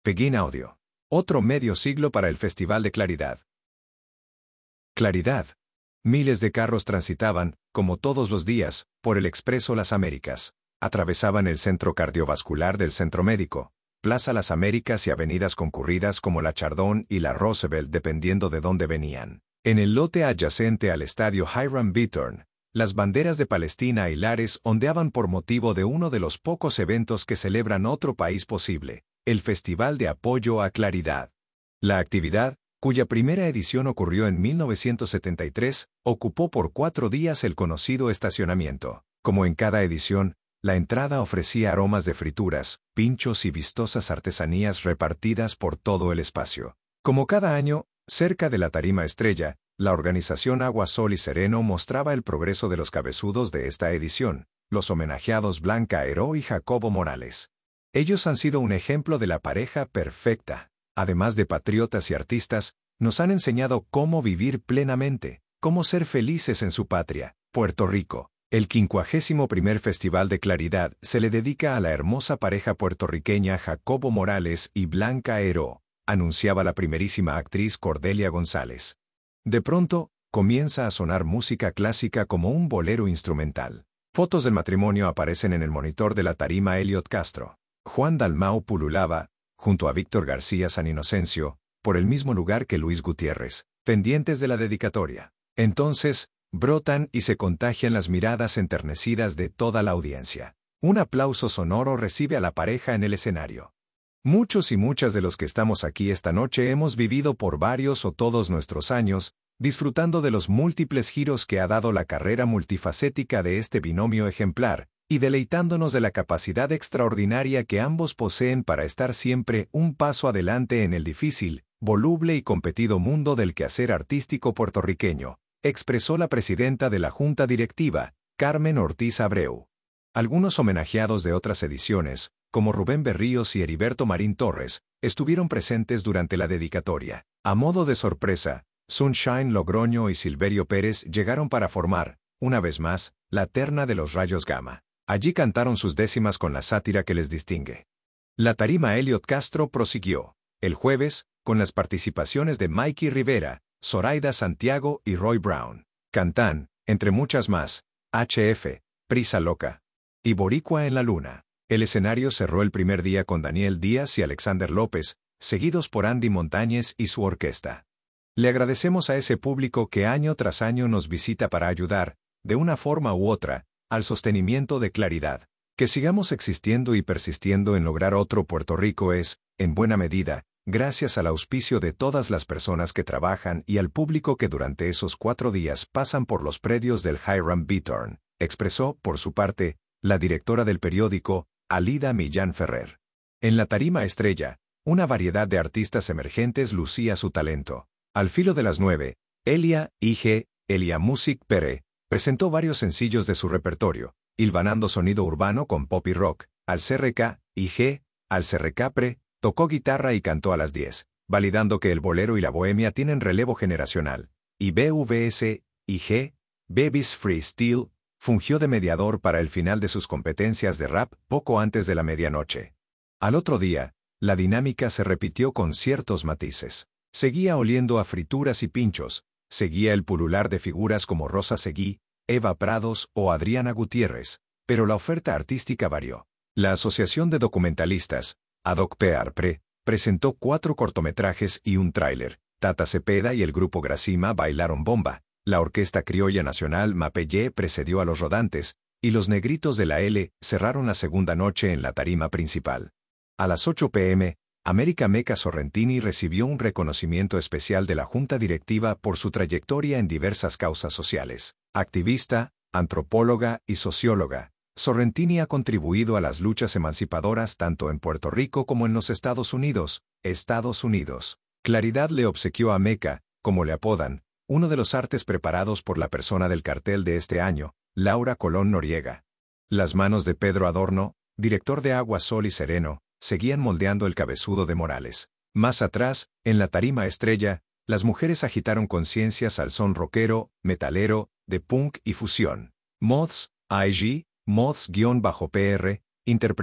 Pegin Audio. Otro medio siglo para el Festival de Claridad. Claridad. Miles de carros transitaban, como todos los días, por el Expreso Las Américas. Atravesaban el centro cardiovascular del Centro Médico, Plaza Las Américas y avenidas concurridas como la Chardón y la Roosevelt dependiendo de dónde venían. En el lote adyacente al estadio Hiram Bithorn, las banderas de Palestina y Lares ondeaban por motivo de uno de los pocos eventos que celebran otro país posible, el Festival de Apoyo a Claridad. La actividad, cuya primera edición ocurrió en 1973, ocupó por 4 días el conocido estacionamiento. Como en cada edición, la entrada ofrecía aromas de frituras, pinchos y vistosas artesanías repartidas por todo el espacio. Como cada año, cerca de la tarima estrella, la organización Agua, Sol y Sereno mostraba el progreso de los cabezudos de esta edición, los homenajeados Blanca Airó y Jacobo Morales. Ellos han sido un ejemplo de la pareja perfecta. Además de patriotas y artistas, nos han enseñado cómo vivir plenamente, cómo ser felices en su patria, Puerto Rico. El 51º Festival de Claridad se le dedica a la hermosa pareja puertorriqueña Jacobo Morales y Blanca Airó, anunciaba la primerísima actriz Cordelia González. De pronto, comienza a sonar música clásica como un bolero instrumental. Fotos del matrimonio aparecen en el monitor de la tarima. Elliot Castro. Juan Dalmau pululaba, junto a Víctor García San Inocencio, por el mismo lugar que Luis Gutiérrez, pendientes de la dedicatoria. Entonces, brotan y se contagian las miradas enternecidas de toda la audiencia. Un aplauso sonoro recibe a la pareja en el escenario. Muchos y muchas de los que estamos aquí esta noche hemos vivido por varios o todos nuestros años, disfrutando de los múltiples giros que ha dado la carrera multifacética de este binomio ejemplar, y deleitándonos de la capacidad extraordinaria que ambos poseen para estar siempre un paso adelante en el difícil, voluble y competido mundo del quehacer artístico puertorriqueño, expresó la presidenta de la Junta Directiva, Carmen Ortiz Abreu. Algunos homenajeados de otras ediciones, como Rubén Berríos y Heriberto Marín Torres, estuvieron presentes durante la dedicatoria. A modo de sorpresa, Sunshine Logroño y Silverio Pérez llegaron para formar, una vez más, la terna de los Rayos Gamma. Allí cantaron sus décimas con la sátira que les distingue. La tarima. Elliot Castro prosiguió, el jueves, con las participaciones de Mikey Rivera, Zoraida Santiago y Roy Brown. Cantán, entre muchas más, HF, Prisa Loca y Boricua en la Luna. El escenario cerró el primer día con Daniel Díaz y Alexander López, seguidos por Andy Montañez y su orquesta. Le agradecemos a ese público que año tras año nos visita para ayudar, de una forma u otra, al sostenimiento de Claridad. Que sigamos existiendo y persistiendo en lograr otro Puerto Rico es, en buena medida, gracias al auspicio de todas las personas que trabajan y al público que durante esos 4 días pasan por los predios del Hiram Bithorn, expresó, por su parte, la directora del periódico, Alida Millán Ferrer. En la tarima estrella, una variedad de artistas emergentes lucía su talento. Al filo de las 9, Elia Music Pere, presentó varios sencillos de su repertorio, hilvanando sonido urbano con pop y rock. Al CRK tocó guitarra y cantó a las 10, validando que el bolero y la bohemia tienen relevo generacional. Y Babies Freestyle, fungió de mediador para el final de sus competencias de rap poco antes de la medianoche. Al otro día, la dinámica se repitió con ciertos matices. Seguía oliendo a frituras y pinchos, seguía el pulular de figuras como Rosa Seguí, Eva Prados o Adriana Gutiérrez, pero la oferta artística varió. La Asociación de Documentalistas, ADOC-PARPRE, presentó 4 cortometrajes y un tráiler. Tata Cepeda y el grupo Gracima bailaron bomba, la Orquesta Criolla Nacional Mapellé precedió a los rodantes, y los Negritos de la L cerraron la segunda noche en la tarima principal. A las 8 p.m., América Meca Sorrentini recibió un reconocimiento especial de la Junta Directiva por su trayectoria en diversas causas sociales. Activista, antropóloga y socióloga, Sorrentini ha contribuido a las luchas emancipadoras tanto en Puerto Rico como en los Estados Unidos. Claridad le obsequió a Meca, como le apodan, uno de los artes preparados por la persona del cartel de este año, Laura Colón Noriega. Las manos de Pedro Adorno, director de Agua, Sol y Sereno, seguían moldeando el cabezudo de Morales. Más atrás, en la tarima estrella, las mujeres agitaron conciencias al son rockero, metalero, de punk y fusión. Moths, IG, Moths-PR, interpretó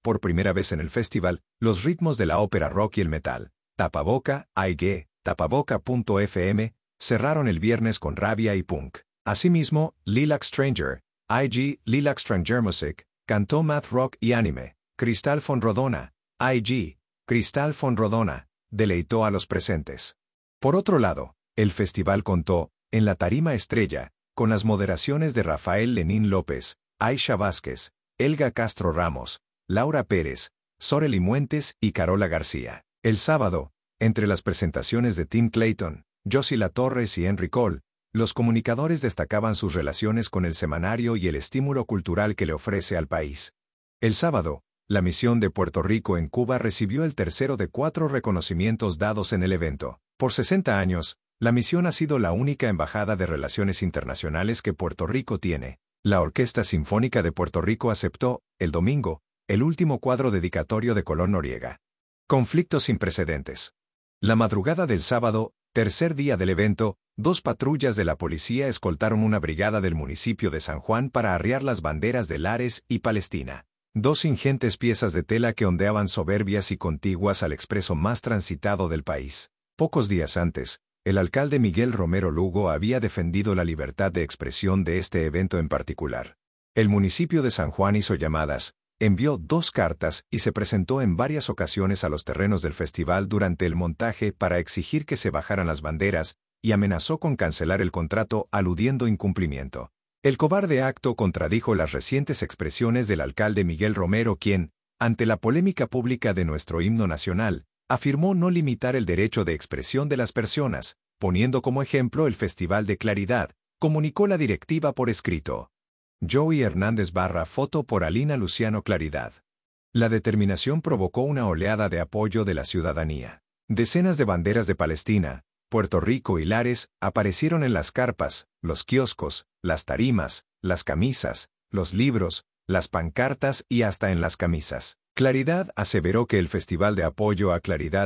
por primera vez en el festival, los ritmos de la ópera rock y el metal. Tapaboca, IG, tapaboca.fm, cerraron el viernes con rabia y punk. Asimismo, Lilac Stranger, IG, Lilac Stranger Music, cantó math rock y anime. Cristal Fonrodona, IG, Cristal Fonrodona, deleitó a los presentes. Por otro lado, el festival contó, en la tarima estrella, con las moderaciones de Rafael Lenín López, Aisha Vázquez, Elga Castro Ramos, Laura Pérez, Sorely Muentes y Carola García. El sábado, entre las presentaciones de Tim Clayton, Josie Latorres y Henry Cole, los comunicadores destacaban sus relaciones con el semanario y el estímulo cultural que le ofrece al país. El sábado, la misión de Puerto Rico en Cuba recibió el tercero de 4 reconocimientos dados en el evento. Por 60 años, la misión ha sido la única embajada de relaciones internacionales que Puerto Rico tiene. La Orquesta Sinfónica de Puerto Rico aceptó, el domingo, el último cuadro dedicatorio de Colón Noriega. Conflictos sin precedentes. La madrugada del sábado, tercer día del evento, 2 patrullas de la policía escoltaron una brigada del municipio de San Juan para arriar las banderas de Lares y Palestina. 2 ingentes piezas de tela que ondeaban soberbias y contiguas al expreso más transitado del país. Pocos días antes, el alcalde Miguel Romero Lugo había defendido la libertad de expresión de este evento en particular. El municipio de San Juan hizo llamadas, envió 2 cartas y se presentó en varias ocasiones a los terrenos del festival durante el montaje para exigir que se bajaran las banderas y amenazó con cancelar el contrato aludiendo incumplimiento. El cobarde acto contradijo las recientes expresiones del alcalde Miguel Romero, quien, ante la polémica pública de nuestro himno nacional, afirmó no limitar el derecho de expresión de las personas, poniendo como ejemplo el Festival de Claridad, comunicó la directiva por escrito. Joey Hernández / foto por Alina Luciano Claridad. La determinación provocó una oleada de apoyo de la ciudadanía. Decenas de banderas de Palestina, Puerto Rico y Lares aparecieron en las carpas, los kioscos, las tarimas, las camisas, los libros, las pancartas y hasta en las camisas. Claridad aseveró que el Festival de Apoyo a Claridad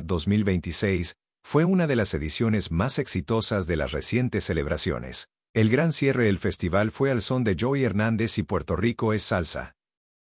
2026 fue una de las ediciones más exitosas de las recientes celebraciones. El gran cierre del festival fue al son de Joey Hernández y Puerto Rico es salsa.